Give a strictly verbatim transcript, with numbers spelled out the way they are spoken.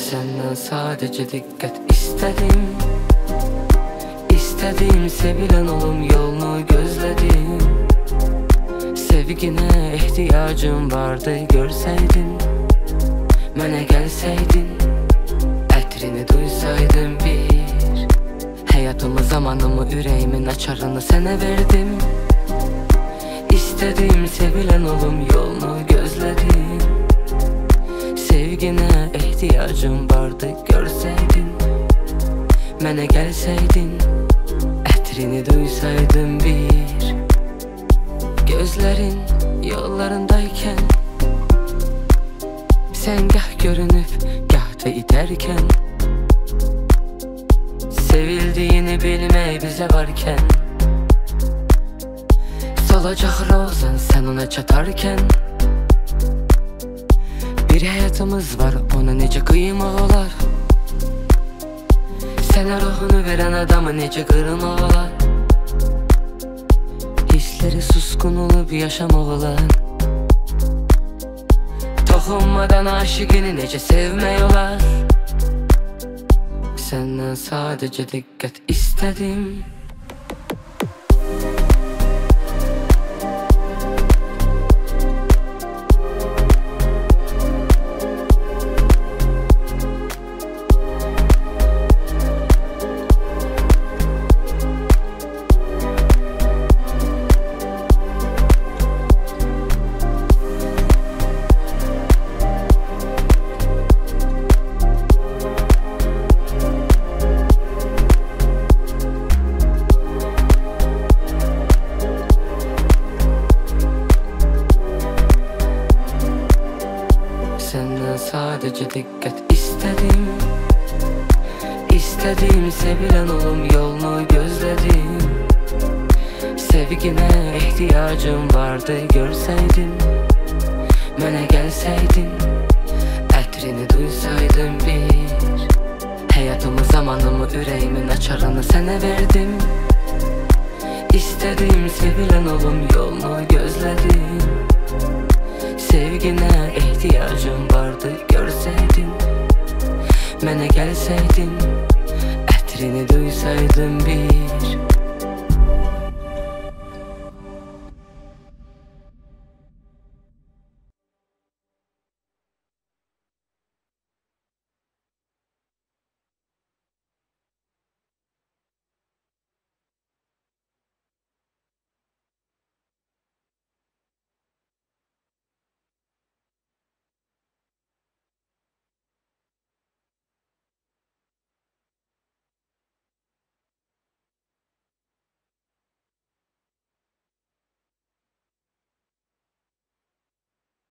Senden sadece dikkat istedim. İstediğim sevilen olum yolunu gözledim. Sevgine ihtiyacım vardı görseydin. Mənə gəlsəydin, ətrini duysaydım bir. Həyatımı, zamanımı, ürəyimin açarını sənə verdim. İstediğim sevilen olum yolunu gözledim. Sevgine ihtiyacım vardı görseydin. Mənə gəlsəydin, ətrini duysaydım bir. Gözlerin yollarındayken, sen gah görünüp gah da iterken, sevildiğini bilmək bizə varken, solacaq rozan sen ona çatarken, bir hayatımız var, ona necə qıymaq olar? Sənə ruhunu verən adamı necə qırmaq olar? Hisleri suskun olup yaşamaq olar? Toxunmadan aşıqını necə sevmək olar? Səndən sadəcə diqqət istədim. Senden sadece dikkat istedim. İstediğim sevilen olum yolunu gözledim. Sevgine ihtiyacım vardı görseydin. Mənə gəlsəydin, ətrini duysaydım bir. Həyatımı, zamanımı, ürəyimin açarını sənə verdim. İstediğim sevilen olum yolunu gözledim. Sevgine ihtiyacım vardı görseydin. Mənə gəlsəydin, ətrini duysaydım bir.